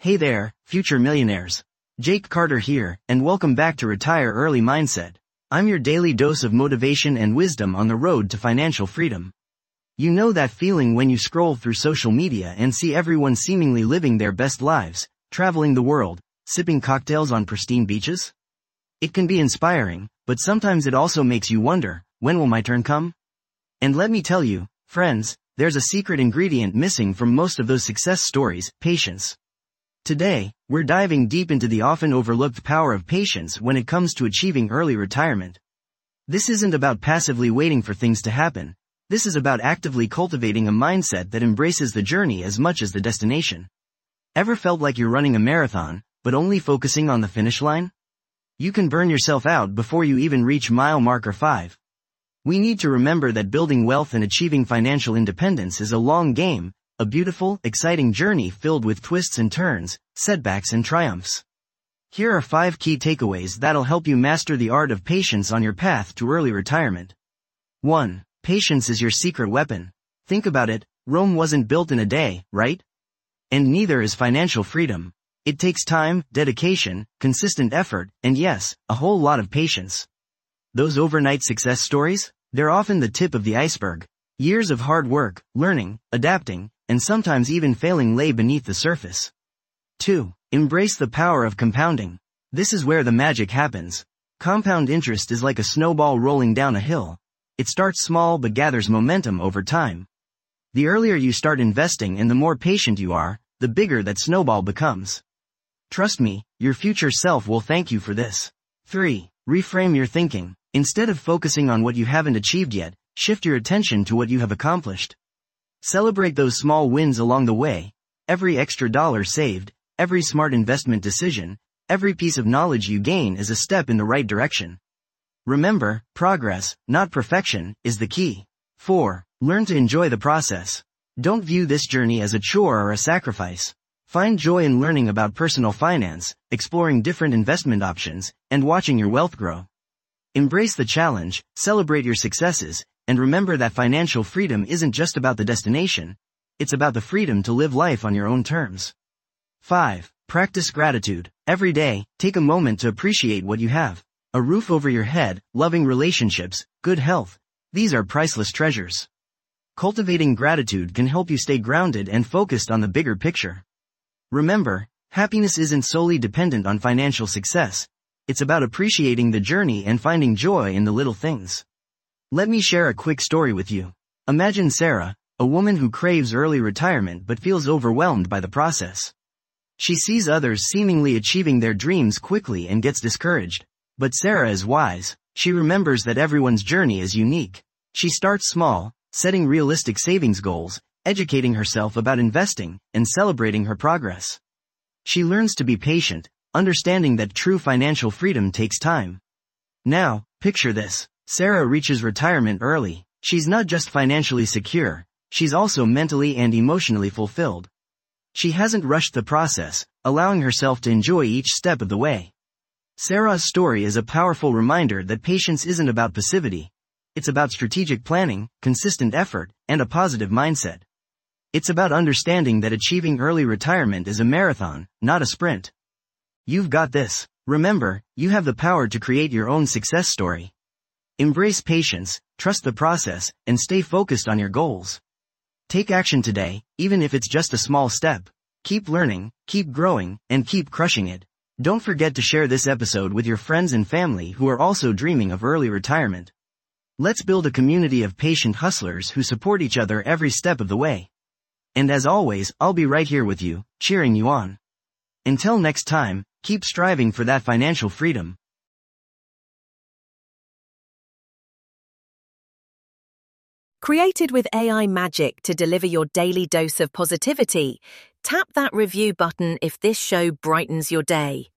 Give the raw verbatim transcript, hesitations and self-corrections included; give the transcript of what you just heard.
Hey there, future millionaires. Jake Carter here, and welcome back to Retire Early Mindset. I'm your daily dose of motivation and wisdom on the road to financial freedom. You know that feeling when you scroll through social media and see everyone seemingly living their best lives, traveling the world, sipping cocktails on pristine beaches? It can be inspiring, but sometimes it also makes you wonder, when will my turn come? And let me tell you, friends, there's a secret ingredient missing from most of those success stories: patience. Today, we're diving deep into the often overlooked power of patience when it comes to achieving early retirement. This isn't about passively waiting for things to happen. This is about actively cultivating a mindset that embraces the journey as much as the destination. Ever felt like you're running a marathon, but only focusing on the finish line? You can burn yourself out before you even reach mile marker five. We need to remember that building wealth and achieving financial independence is a long game, a beautiful, exciting journey filled with twists and turns, setbacks and triumphs. Here are five key takeaways that'll help you master the art of patience on your path to early retirement. one. Patience is your secret weapon. Think about it, Rome wasn't built in a day, right? And neither is financial freedom. It takes time, dedication, consistent effort, and yes, a whole lot of patience. Those overnight success stories? They're often the tip of the iceberg. Years of hard work, learning, adapting, and sometimes even failing lay beneath the surface. two. Embrace the power of compounding. This is where the magic happens. Compound interest is like a snowball rolling down a hill. It starts small but gathers momentum over time. The earlier you start investing and the more patient you are, the bigger that snowball becomes. Trust me, your future self will thank you for this. three. Reframe your thinking. Instead of focusing on what you haven't achieved yet, shift your attention to what you have accomplished. Celebrate those small wins along the way. Every extra dollar saved, every smart investment decision, every piece of knowledge you gain is a step in the right direction. Remember, progress, not perfection, is the key. four. Learn to enjoy the process. Don't view this journey as a chore or a sacrifice. Find joy in learning about personal finance, exploring different investment options, and watching your wealth grow. Embrace the challenge, celebrate your successes, and remember that financial freedom isn't just about the destination, it's about the freedom to live life on your own terms. five. Practice gratitude. Every day, take a moment to appreciate what you have. A roof over your head, loving relationships, good health. These are priceless treasures. Cultivating gratitude can help you stay grounded and focused on the bigger picture. Remember, happiness isn't solely dependent on financial success. It's about appreciating the journey and finding joy in the little things. Let me share a quick story with you. Imagine Sarah, a woman who craves early retirement but feels overwhelmed by the process. She sees others seemingly achieving their dreams quickly and gets discouraged. But Sarah is wise. She remembers that everyone's journey is unique. She starts small, setting realistic savings goals, educating herself about investing, and celebrating her progress. She learns to be patient, understanding that true financial freedom takes time. Now, picture this. Sarah reaches retirement early. She's not just financially secure, she's also mentally and emotionally fulfilled. She hasn't rushed the process, allowing herself to enjoy each step of the way. Sarah's story is a powerful reminder that patience isn't about passivity. It's about strategic planning, consistent effort, and a positive mindset. It's about understanding that achieving early retirement is a marathon, not a sprint. You've got this. Remember, you have the power to create your own success story. Embrace patience, trust the process, and stay focused on your goals. Take action today, even if it's just a small step. Keep learning, keep growing, and keep crushing it. Don't forget to share this episode with your friends and family who are also dreaming of early retirement. Let's build a community of patient hustlers who support each other every step of the way. And as always, I'll be right here with you, cheering you on. Until next time, keep striving for that financial freedom. Created with A I magic to deliver your daily dose of positivity, tap that review button if this show brightens your day.